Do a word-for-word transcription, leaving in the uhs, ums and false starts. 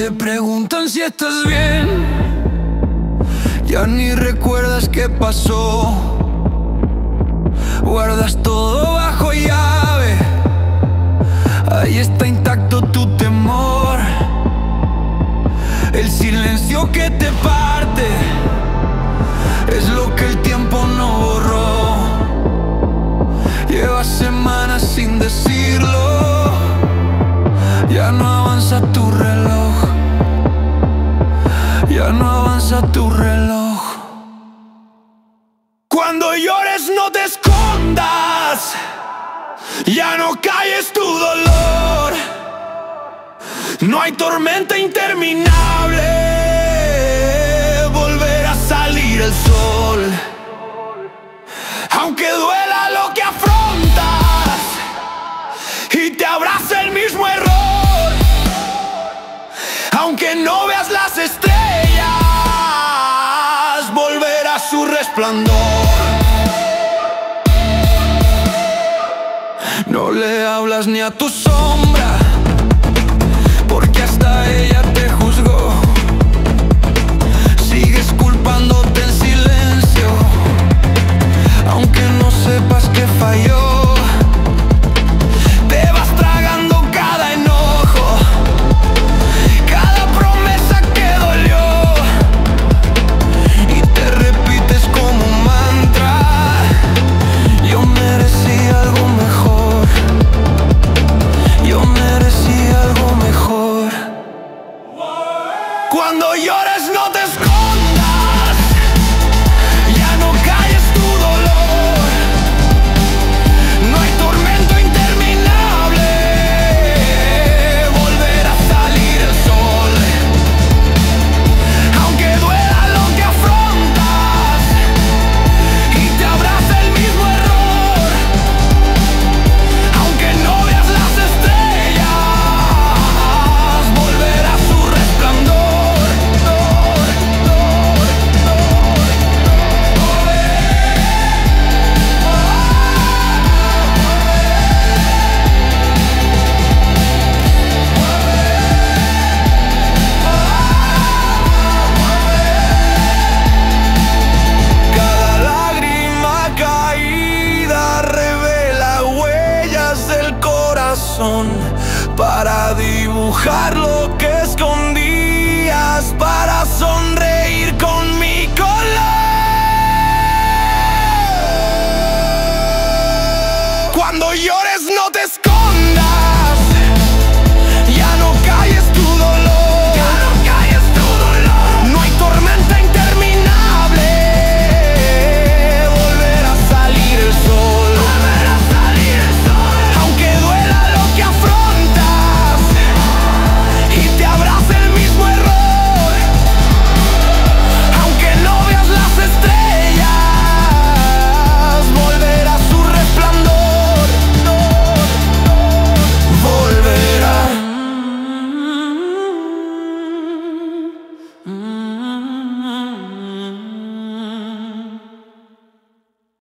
te preguntan si estás bien, ya ni recuerdas qué pasó. Guardas todo bajo llave, ahí está intacto tu temor. El silencio que te parte es lo que el tiempo no borró. Llevas semanas sin decirlo, ya no avanza tu reloj, ya no avanza tu reloj. Cuando llores no te escondas, ya no calles tu dolor. No hay tormenta interminable, volverá a salir el sol. Aunque duela lo que afrontas y te abraza el mismo error, aunque no veas las estrellas, volverá su resplandor. No le hablas ni a tu sombra, porque hasta ella te juzgó. Sigues culpándote en silencio, aunque no sepas que falló. Te vas tragando cada enojo, cada promesa que dolió, y te repites como un mantra: yo merecí algo mejor, yo merecí algo mejor. Cuando llores no te escondas, ya no calles tu dolor. No hay tormento interminable, volverá a salir el sol. Aunque duela lo que afrontas y te abraza el mismo error, aunque no veas las estrellas, volverá su resplandor. Cada lágrima caída revela huellas del corazón, para dibujar lo que escondías, para sonreír con mi color. Cuando llores no te escondas,